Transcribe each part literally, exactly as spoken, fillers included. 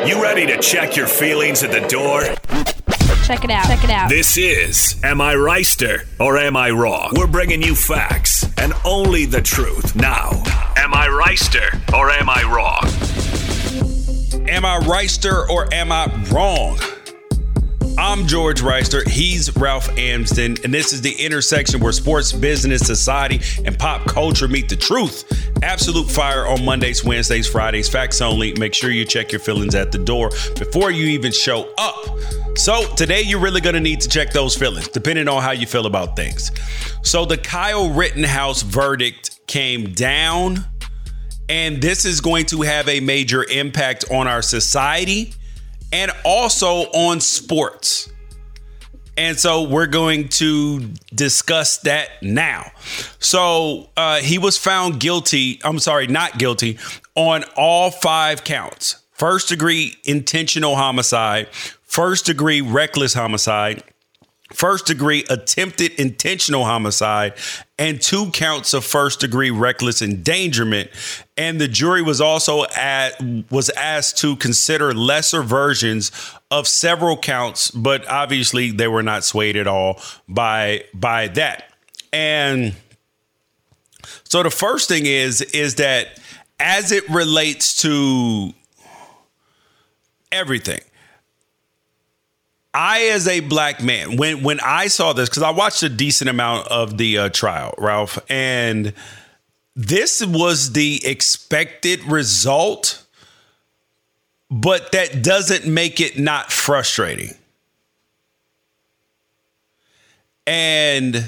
You ready to check your feelings at the door? Check it out. Check it out. This is Am I Reister or Am I Wrong? We're bringing you facts and only the truth. Now, Am I Reister or Am I Wrong? Am I Reister or am I wrong? I'm George Reister. He's Ralph Amsden. And this is the intersection where sports, business, society, and pop culture meet the truth. Absolute fire on Mondays, Wednesdays, Fridays. Facts only. Make sure you check your feelings at the door before you even show up. So today you're really going to need to check those feelings, depending on how you feel about things. So the Kyle Rittenhouse verdict came down, and this is going to have a major impact on our society and also on sports. And so we're going to discuss that now. So uh, he was found guilty. I'm sorry, not guilty on all five counts. First degree intentional homicide, first degree reckless homicide, first degree attempted intentional homicide, and two counts of first degree reckless endangerment. And the jury was also at, was asked to consider lesser versions of several counts, but obviously they were not swayed at all by by that. And so the first thing is is that as it relates to everything, I, as a black man, when when I saw this, because I watched a decent amount of the uh, trial, Ralph, and this was the expected result, but that doesn't make it not frustrating. And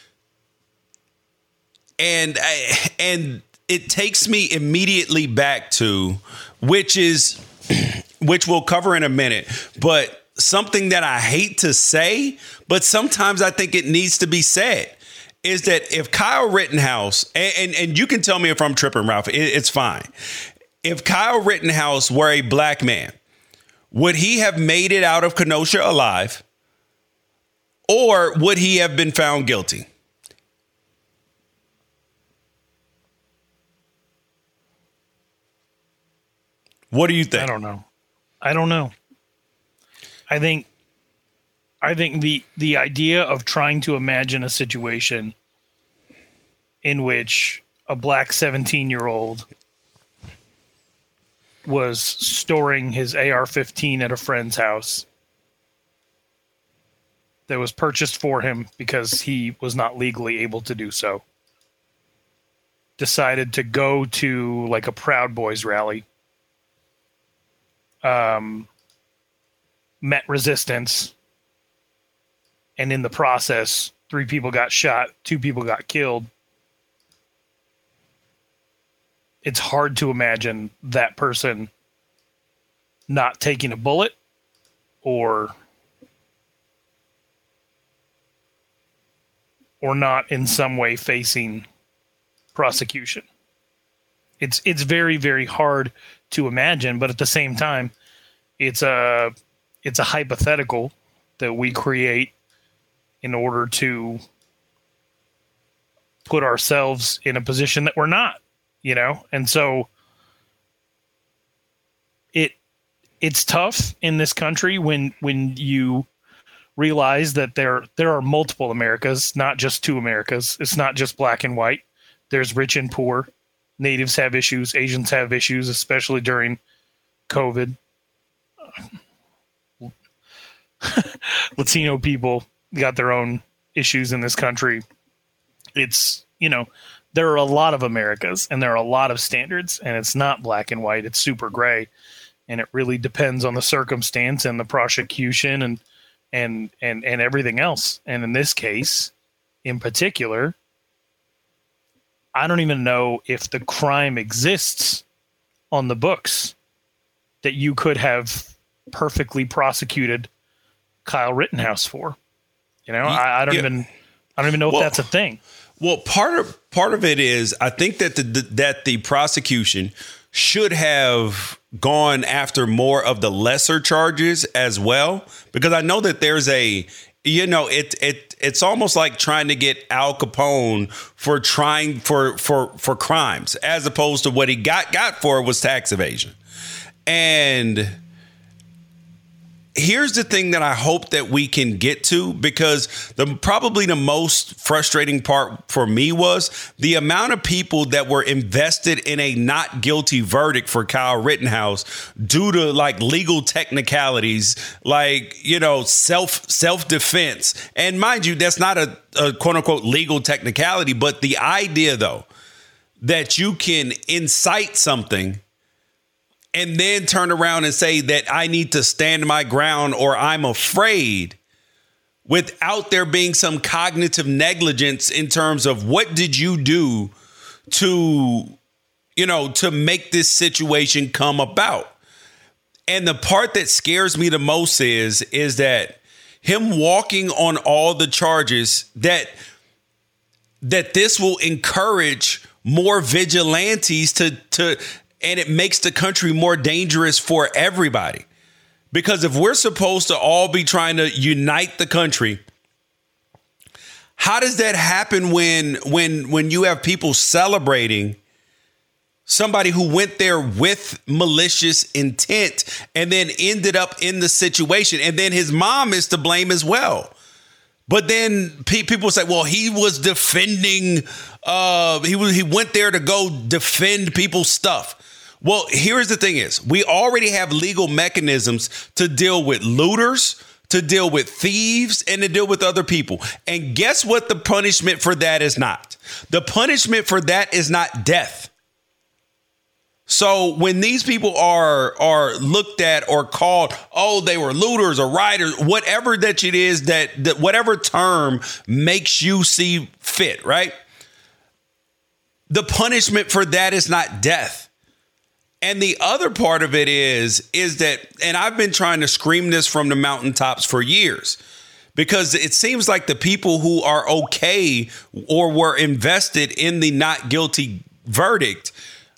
and I, and it takes me immediately back to, which is, which we'll cover in a minute, but something that I hate to say, but sometimes I think it needs to be said, is that if Kyle Rittenhouse, and, and, and you can tell me if I'm tripping, Ralph, it, it's fine. If Kyle Rittenhouse were a black man, would he have made it out of Kenosha alive, or would he have been found guilty? What do you think? I don't know. I don't know. I think I think the the idea of trying to imagine a situation in which a black seventeen-year-old was storing his A R fifteen at a friend's house that was purchased for him because he was not legally able to do so, decided to go to like a Proud Boys rally, um met resistance, and in the process, three people got shot, two people got killed. It's hard to imagine that person not taking a bullet or or not in some way facing prosecution. It's it's very, very hard to imagine, but at the same time, it's a It's a hypothetical that we create in order to put ourselves in a position that we're not, you know? And so it it's tough in this country when when you realize that there there are multiple Americas, not just two Americas. It's not just black and white. There's rich and poor. Natives have issues, Asians have issues, especially during COVID. Latino people got their own issues in this country. It's, you know, there are a lot of Americas and there are a lot of standards, and it's not black and white. It's super gray, and it really depends on the circumstance and the prosecution and, and, and, and everything else. And in this case in particular, I don't even know if the crime exists on the books that you could have perfectly prosecuted Kyle Rittenhouse for. You know, I, I don't yeah. even, I don't even know well, if that's a thing. Well, part of part of it is I think that the, the that the prosecution should have gone after more of the lesser charges as well, because I know that there's a, you know, it it it's almost like trying to get Al Capone for trying for for for crimes, as opposed to what he got got for was tax evasion. And here's the thing that I hope that we can get to, because the probably the most frustrating part for me was the amount of people that were invested in a not guilty verdict for Kyle Rittenhouse due to like legal technicalities, like, you know, self self defense. And mind you, that's not a, a quote unquote legal technicality. But the idea, though, that you can incite something and then turn around and say that I need to stand my ground or I'm afraid, without there being some cognitive negligence in terms of what did you do to, you know, to make this situation come about. And the part that scares me the most is, is that him walking on all the charges, that that this will encourage more vigilantes to to and it makes the country more dangerous for everybody. Because if we're supposed to all be trying to unite the country, how does that happen when when when you have people celebrating somebody who went there with malicious intent and then ended up in the situation, and then his mom is to blame as well? But then pe- people say, well, he was defending, uh, he was, he went there to go defend people's stuff. Well, here's the thing is, we already have legal mechanisms to deal with looters, to deal with thieves, and to deal with other people. And guess what the punishment for that is not? The punishment for that is not death. So when these people are are looked at or called, oh, they were looters or rioters, whatever that it is, that, that whatever term makes you see fit, right? The punishment for that is not death. And the other part of it is, is that, and I've been trying to scream this from the mountaintops for years, because it seems like the people who are okay or were invested in the not guilty verdict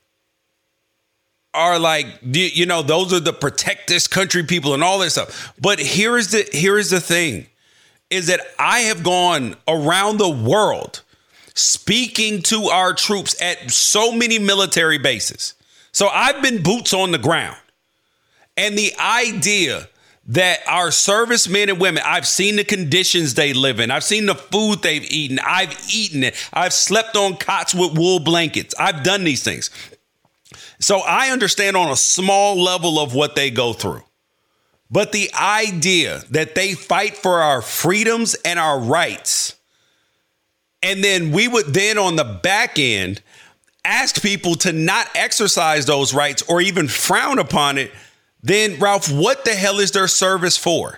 are like, you know, those are the protect this country people and all this stuff. But here is the here is the thing, is that I have gone around the world speaking to our troops at so many military bases. So I've been boots on the ground. And the idea that our servicemen and women, I've seen the conditions they live in. I've seen the food they've eaten. I've eaten it. I've slept on cots with wool blankets. I've done these things. So I understand on a small level of what they go through. But the idea that they fight for our freedoms and our rights, and then we would then on the back end ask people to not exercise those rights or even frown upon it, then Ralph, what the hell is their service for?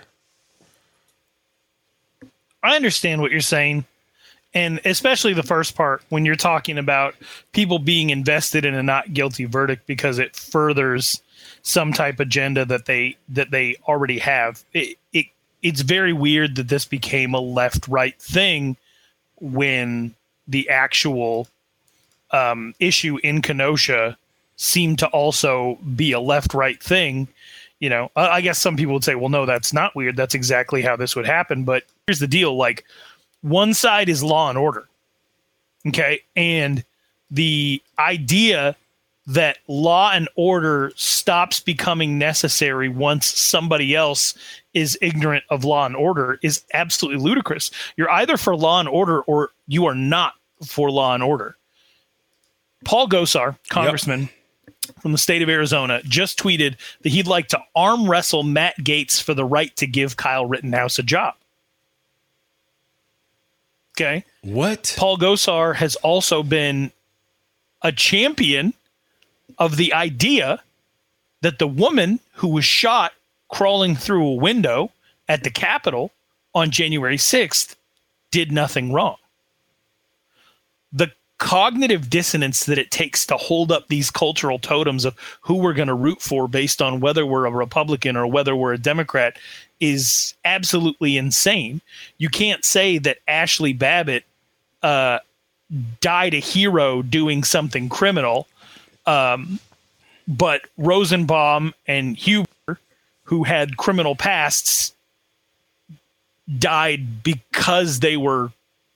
I understand what you're saying. And especially the first part, when you're talking about people being invested in a not guilty verdict because it furthers some type of agenda that they that they already have. It, it it's very weird that this became a left-right thing when the actual um, issue in Kenosha seemed to also be a left-right thing. You know, I guess some people would say, well, no, that's not weird. That's exactly how this would happen. But here's the deal. Like, one side is law and order. Okay. And the idea that law and order stops becoming necessary once somebody else is ignorant of law and order is absolutely ludicrous. You're either for law and order or you are not for law and order. Paul Gosar, congressman yep. from the state of Arizona, just tweeted that he'd like to arm wrestle Matt Gaetz for the right to give Kyle Rittenhouse a job. Okay. What? Paul Gosar has also been a champion of the idea that the woman who was shot crawling through a window at the Capitol on January sixth did nothing wrong. The cognitive dissonance that it takes to hold up these cultural totems of who we're going to root for based on whether we're a Republican or whether we're a Democrat is absolutely insane. You can't say that Ashley Babbitt uh, died a hero doing something criminal, um, but Rosenbaum and Huber, who had criminal pasts, died because they were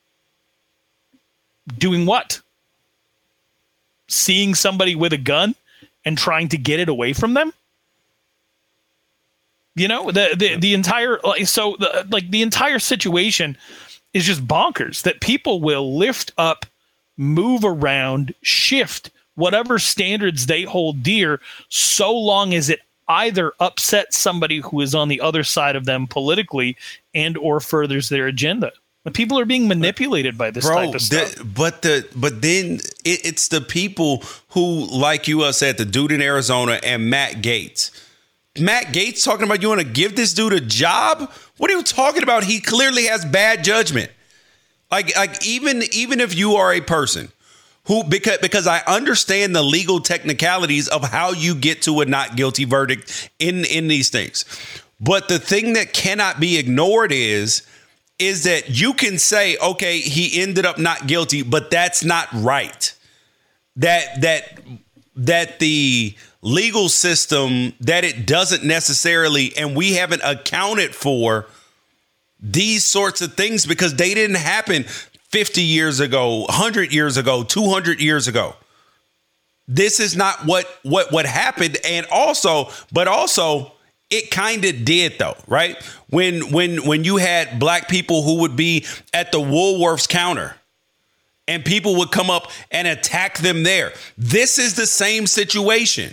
doing what? Seeing somebody with a gun and trying to get it away from them? You know, the the, the entire like, so the, like the entire situation is just bonkers that people will lift up, move around, shift whatever standards they hold dear, so long as it either upsets somebody who is on the other side of them politically and or furthers their agenda. The people are being manipulated by this Bro, type of stuff. The, but the but then it, it's the people who, like you said, the dude in Arizona and Matt Gaetz. Matt Gaetz talking about you want to give this dude a job? What are you talking about? He clearly has bad judgment. Like like even even if you are a person who because because I understand the legal technicalities of how you get to a not guilty verdict in in these things. But the thing that cannot be ignored is is that you can say, okay, he ended up not guilty, but that's not right. That that that the legal system, that it doesn't necessarily, and we haven't accounted for these sorts of things because they didn't happen fifty years ago, one hundred years ago, two hundred years ago. This is not what what what happened. And also, but also it kind of did, though, right? When when when you had black people who would be at the Woolworths counter and people would come up and attack them there. This is the same situation.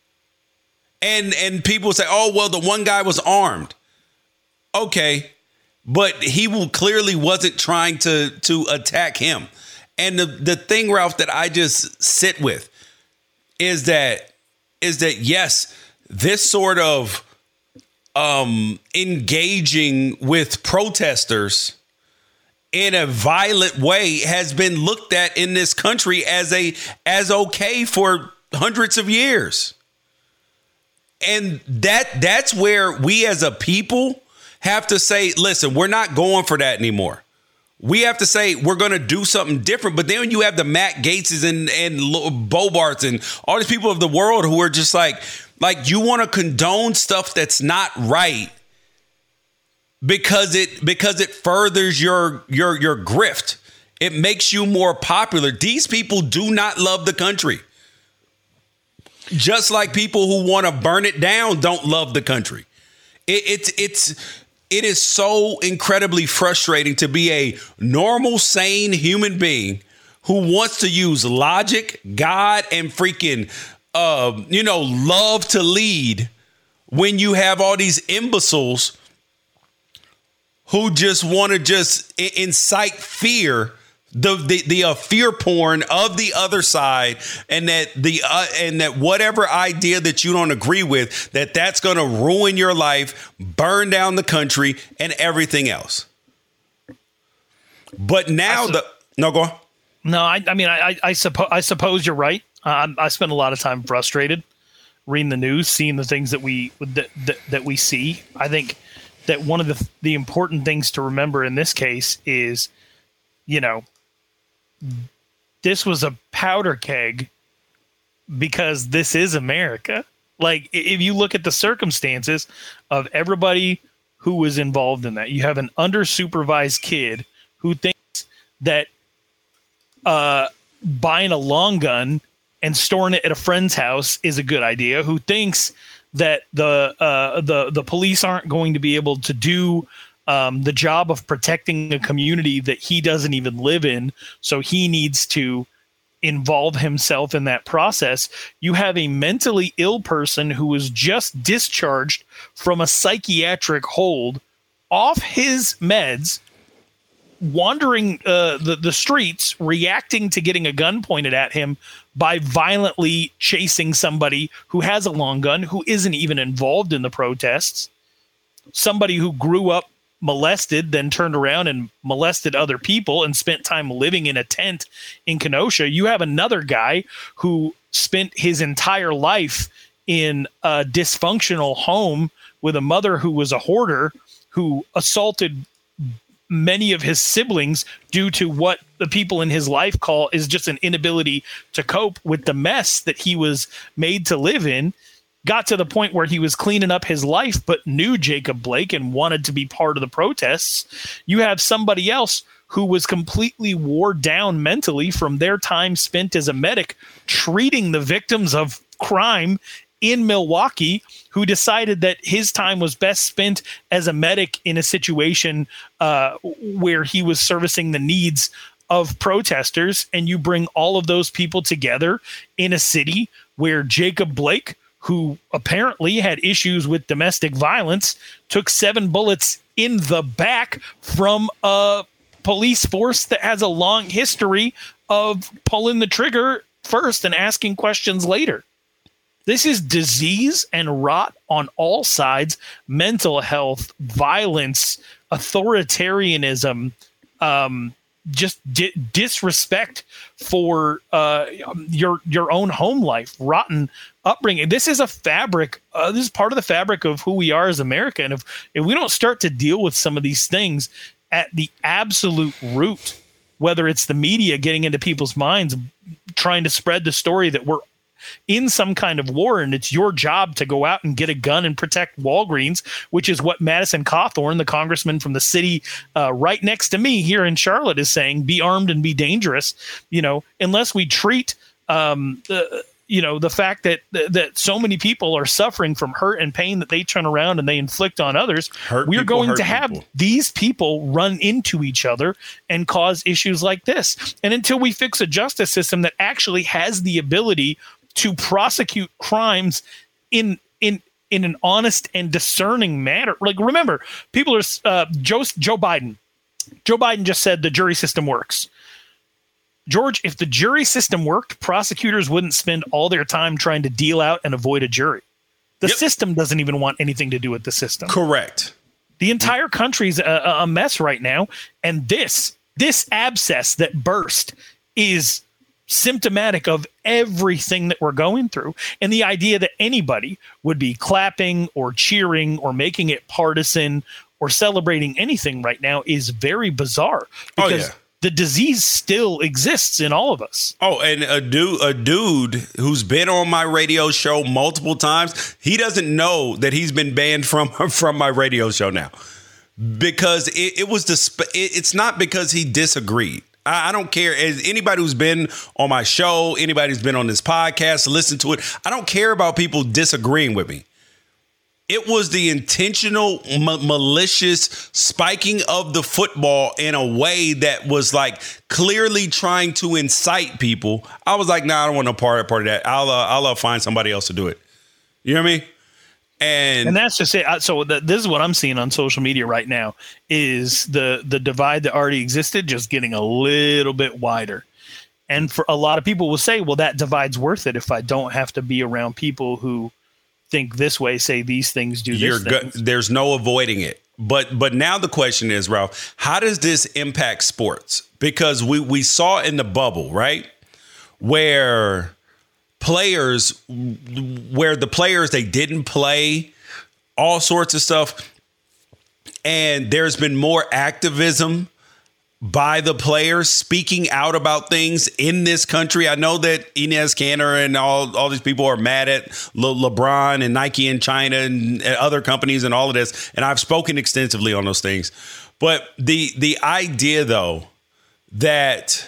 And and people say, oh, well, the one guy was armed. OK, but he will clearly wasn't trying to to attack him. And the, the thing, Ralph, that I just sit with is that is that, yes, this sort of um, engaging with protesters in a violent way has been looked at in this country as a as OK for hundreds of years. And that that's where we as a people have to say, listen, we're not going for that anymore. We have to say we're going to do something different. But then when you have the Matt Gaetzes and, and Bobarts and all these people of the world who are just like, like you want to condone stuff that's not right because it because it furthers your your your grift. It makes you more popular. These people do not love the country. Just like people who want to burn it down don't love the country. It, it's it's it is so incredibly frustrating to be a normal, sane human being who wants to use logic, God, and freaking, uh, you know, love to lead when you have all these imbeciles who just want to just incite fear. The the the uh, fear porn of the other side, and that the uh, and that whatever idea that you don't agree with, that that's going to ruin your life, burn down the country, and everything else. But now su- the no go on. No, I, I mean I I, I suppose I suppose you're right. Uh, I spend a lot of time frustrated reading the news, seeing the things that we that, that that we see. I think that one of the the important things to remember in this case is, you know, this was a powder keg because this is America. Like, if you look at the circumstances of everybody who was involved in that, you have an under-supervised kid who thinks that uh, buying a long gun and storing it at a friend's house is a good idea, who thinks that the uh, the the police aren't going to be able to do Um, the job of protecting a community that he doesn't even live in, so he needs to involve himself in that process. You have a mentally ill person who was just discharged from a psychiatric hold, off his meds, wandering uh, the, the streets, reacting to getting a gun pointed at him by violently chasing somebody who has a long gun, who isn't even involved in the protests, somebody who grew up molested, then turned around and molested other people and spent time living in a tent in Kenosha. You have another guy who spent his entire life in a dysfunctional home with a mother who was a hoarder, who assaulted many of his siblings due to what the people in his life call is just an inability to cope with the mess that he was made to live in. Got to the point where he was cleaning up his life, but knew Jacob Blake and wanted to be part of the protests. You have somebody else who was completely wore down mentally from their time spent as a medic treating the victims of crime in Milwaukee who decided that his time was best spent as a medic in a situation uh, where he was servicing the needs of protesters, and you bring all of those people together in a city where Jacob Blake, who apparently had issues with domestic violence, took seven bullets in the back from a police force that has a long history of pulling the trigger first and asking questions later. This is disease and rot on all sides, mental health, violence, authoritarianism, um, just di- disrespect for uh, your your own home life, rotten upbringing. This is a fabric. Uh, this is part of the fabric of who we are as America. And if, if we don't start to deal with some of these things at the absolute root, whether it's the media getting into people's minds, trying to spread the story that we're in some kind of war and it's your job to go out and get a gun and protect Walgreens, which is what Madison Cawthorn, the congressman from the city uh, right next to me here in Charlotte, is saying, be armed and be dangerous. You know, unless we treat um, the, you know, the fact that that so many people are suffering from hurt and pain that they turn around and they inflict on others, hurt we're people, going to have people. These people run into each other and cause issues like this. And until we fix a justice system that actually has the ability to prosecute crimes in in in an honest and discerning manner. Like, remember, people are uh, Joe Joe Biden. Joe Biden just said the jury system works. George, if the jury system worked, prosecutors wouldn't spend all their time trying to deal out and avoid a jury. The yep. system doesn't even want anything to do with the system. Correct. The entire country's a, a mess right now, and this this abscess that burst is symptomatic of everything that we're going through. And the idea that anybody would be clapping or cheering or making it partisan or celebrating anything right now is very bizarre, because oh, yeah. the disease still exists in all of us. Oh, and a dude, a dude who's been on my radio show multiple times, he doesn't know that he's been banned from, from my radio show now, because it, it was the, sp- it, it's not because he disagreed. I don't care. As anybody who's been on my show, anybody who's been on this podcast, listen to it. I don't care about people disagreeing with me. It was the intentional, ma- malicious spiking of the football in a way that was like clearly trying to incite people. I was like, nah, I don't want no part, part of that. I'll, uh, I'll uh, find somebody else to do it. You know what I mean? And, and that's just it. So the, this is what I'm seeing on social media right now is the the divide that already existed just getting a little bit wider. And for a lot of people will say, well, that divide's worth it if I don't have to be around people who think this way, say these things, do You're this go- things. There's no avoiding it. But but now the question is, Ralph, how does this impact sports? Because we, we saw in the bubble, right, where players, where the players, they didn't play, all sorts of stuff. And there's been more activism by the players speaking out about things in this country. I know that Enes Kanter and all, all these people are mad at Le- LeBron and Nike in China and, and other companies and all of this. And I've spoken extensively on those things. But the the idea, though, that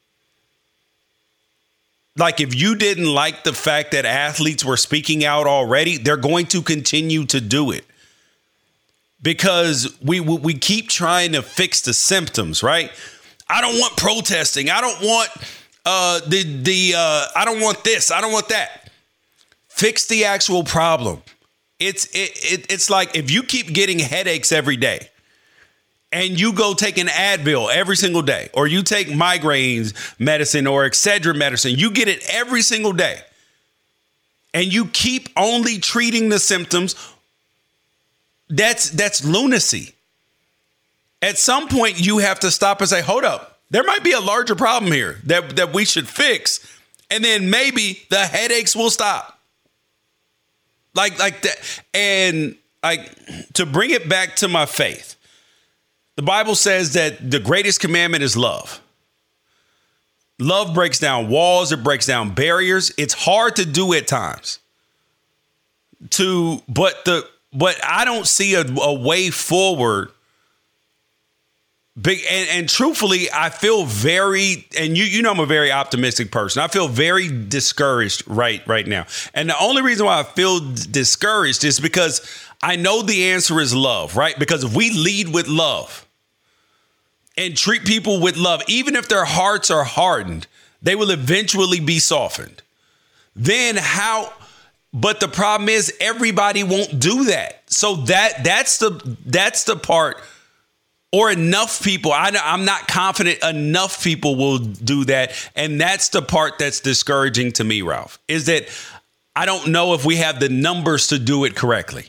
like if you didn't like the fact that athletes were speaking out already, they're going to continue to do it. Because we we keep trying to fix the symptoms, right? I don't want protesting. I don't want uh, the the uh, I don't want this. I don't want that. Fix the actual problem. It's it, it it's like if you keep getting headaches every day, and you go take an Advil every single day, or you take migraines medicine or Excedrin medicine, you get it every single day, and you keep only treating the symptoms. That's that's lunacy. At some point, you have to stop and say, hold up, there might be a larger problem here that, that we should fix. And then maybe the headaches will stop. Like, like that. And like to bring it back to my faith, the Bible says that the greatest commandment is love. Love breaks down walls. It breaks down barriers. It's hard to do at times. To, but the, But I don't see a, a way forward Big and, and truthfully, I feel very and you you know I'm a very optimistic person. I feel very discouraged right right now. And the only reason why I feel d- discouraged is because I know the answer is love, right? Because if we lead with love and treat people with love, even if their hearts are hardened, they will eventually be softened. Then how but the problem is everybody won't do that. So that that's the that's the part. Or enough people, I, I'm not confident enough people will do that. And that's the part that's discouraging to me, Ralph, is that I don't know if we have the numbers to do it correctly.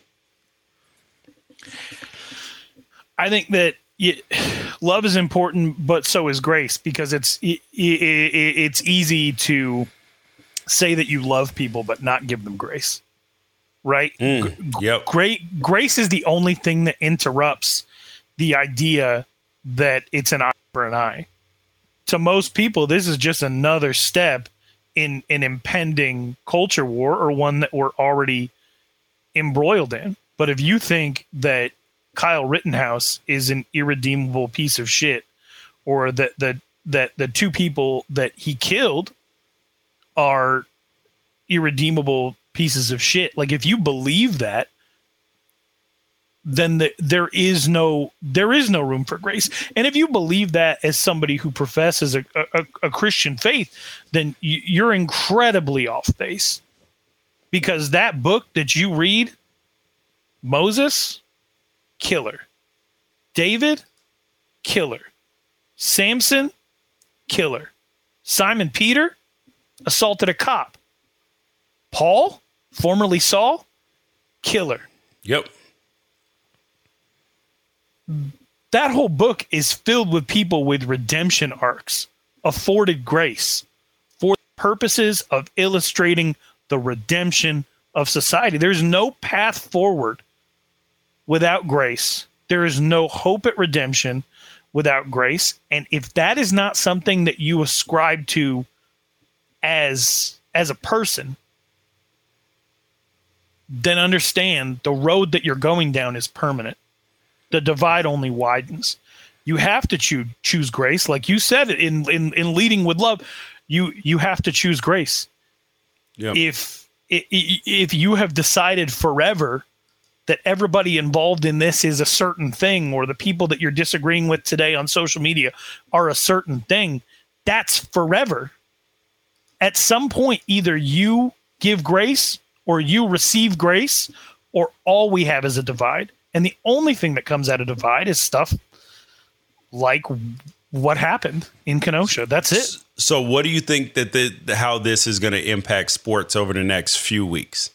I think that you, love is important, but so is grace, because it's it, it, it's easy to say that you love people, but not give them grace. Right? Mm, yep. Great grace is the only thing that interrupts the idea that it's an eye for an eye. To most people, this is just another step in an impending culture war, or one that we're already embroiled in. But if you think that Kyle Rittenhouse is an irredeemable piece of shit, or that the that the two people that he killed are irredeemable pieces of shit, like if you believe that, then the, there is no there is no room for grace. And if you believe that as somebody who professes a, a, a Christian faith, then you, you're incredibly off base. Because that book that you read, Moses, killer. David, killer. Samson, killer. Simon Peter, assaulted a cop. Paul, formerly Saul, killer. Yep. That whole book is filled with people with redemption arcs, afforded grace for purposes of illustrating the redemption of society. There's no path forward without grace. There is no hope at redemption without grace. And if that is not something that you ascribe to as, as a person, then understand the road that you're going down is permanent. The divide only widens. You have to choose choose grace, like you said in in, in leading with love. You you have to choose grace. Yep. If if you have decided forever that everybody involved in this is a certain thing, or the people that you're disagreeing with today on social media are a certain thing, that's forever. At some point, either you give grace or you receive grace, or all we have is a divide. And the only thing that comes out of divide is stuff like what happened in Kenosha. That's it. So what do you think that the, how this is going to impact sports over the next few weeks?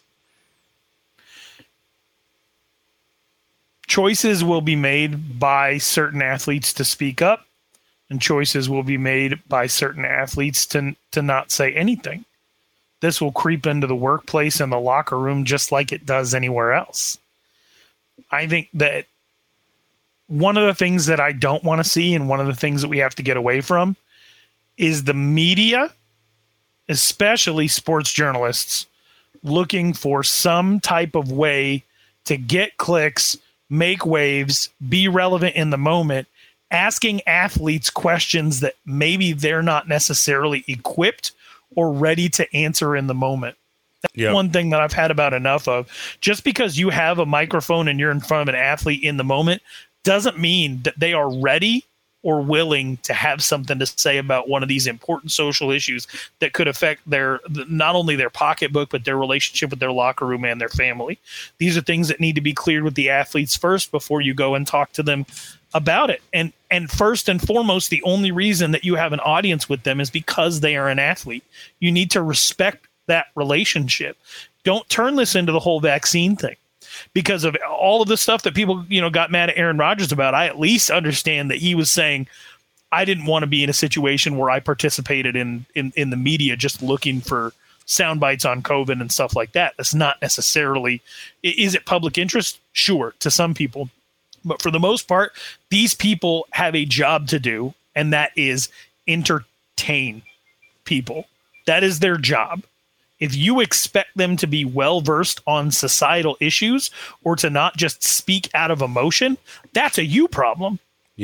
Choices will be made by certain athletes to speak up, and choices will be made by certain athletes to, to not say anything. This will creep into the workplace and the locker room just like it does anywhere else. I think that one of the things that I don't want to see, and one of the things that we have to get away from, is the media, especially sports journalists, looking for some type of way to get clicks, make waves, be relevant in the moment, asking athletes questions that maybe they're not necessarily equipped or ready to answer in the moment. That's yep. one thing that I've had about enough of. Just because you have a microphone and you're in front of an athlete in the moment doesn't mean that they are ready or willing to have something to say about one of these important social issues that could affect their, not only their pocketbook, but their relationship with their locker room and their family. These are things that need to be cleared with the athletes first before you go and talk to them about it. And and first and foremost, the only reason that you have an audience with them is because they are an athlete. You need to respect that relationship. Don't turn this into the whole vaccine thing. Because of all of the stuff that people, you know, got mad at Aaron Rodgers about, I at least understand that he was saying, I didn't want to be in a situation where I participated in, in, in the media just looking for sound bites on COVID and stuff like that. That's not necessarily, is it public interest? Sure, to some people. But for the most part, these people have a job to do, and that is entertain people. That is their job. If you expect them to be well-versed on societal issues or to not just speak out of emotion, that's a you problem. Yep.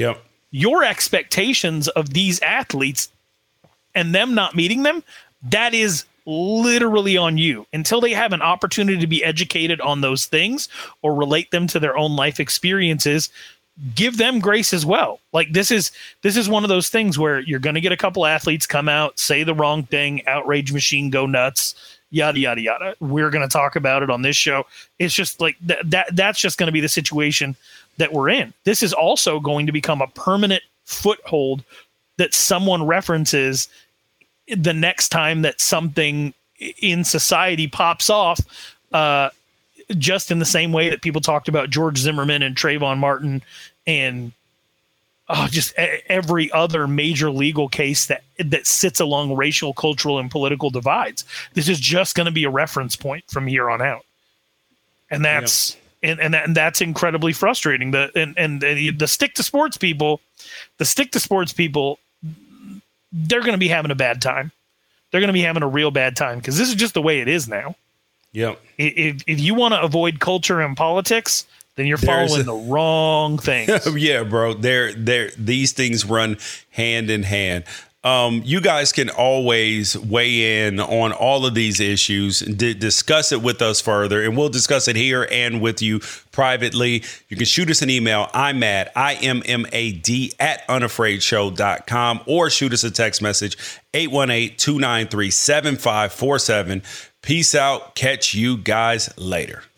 your expectations of these athletes and them not meeting them, that is literally on you. Until they have an opportunity to be educated on those things or relate them to their own life experiences, give them grace as well. Like this is this is one of those things where you're going to get a couple athletes come out, say the wrong thing, outrage machine, go nuts, yada yada yada. We're going to talk about it on this show. It's just like th- that that's just going to be the situation that we're in. This is also going to become a permanent foothold that someone references the next time that something in society pops off, uh, just in the same way that people talked about George Zimmerman and Trayvon Martin and oh, just a- every other major legal case that, that sits along racial, cultural, and political divides. This is just going to be a reference point from here on out. And that's, yep. and, and, that, and that's incredibly frustrating. The, and, and the, the stick to sports people, the stick to sports people, they're going to be having a bad time. They're going to be having a real bad time because this is just the way it is now. Yep. If if you want to avoid culture and politics, then you're following a, the wrong things. Yeah, bro. They're, they're, these things run hand in hand. Um, you guys can always weigh in on all of these issues and d- discuss it with us further, and we'll discuss it here and with you privately. You can shoot us an email. I'm mad, I M M A D at unafraid show dot com, or shoot us a text message, eight one eight, two nine three, seven five four seven. Peace out. Catch you guys later.